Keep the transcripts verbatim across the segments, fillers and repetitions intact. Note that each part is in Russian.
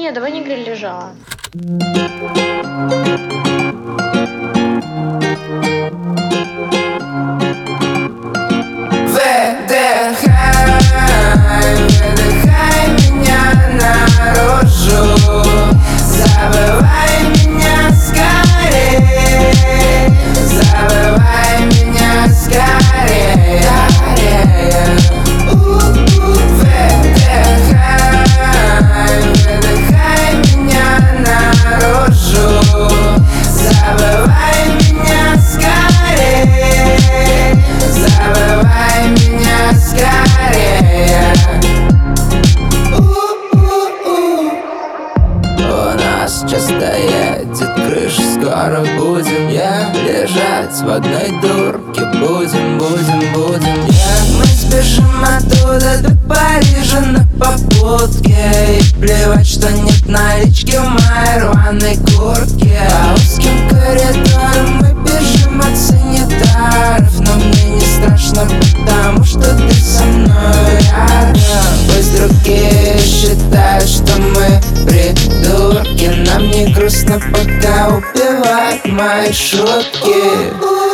Не, давай не грилежа. Выдыхай, выдыхай меня наружу. Забывай меня скорее. Забывай меня скорее. Выдыхай, выдыхай меня наружу. Забывай меня скорее. Забывай меня скорее. У нас часто едет крыша, скоро будем я лежать в одной дурке. Будем, будем, будем я. Мы спешим оттуда до Парижа на попутке. И плевать, что нет налички в моей рваной куртке. По узким коридорам мы бежим от санитаров. Но мне не страшно, потому что ты со мной рядом. Пусть другие считают, что мы придурки. Нам не грустно, пока убивают мои шутки.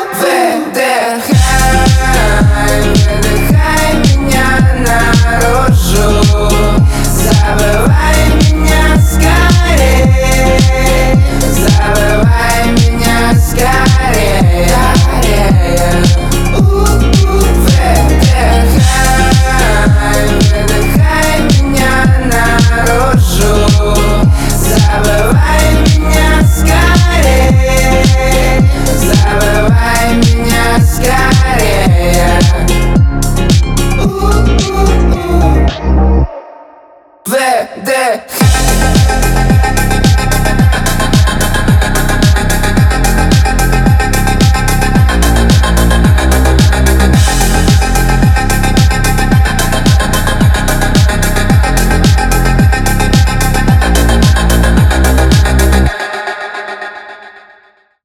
Выдыхай, выдыхай меня наружу.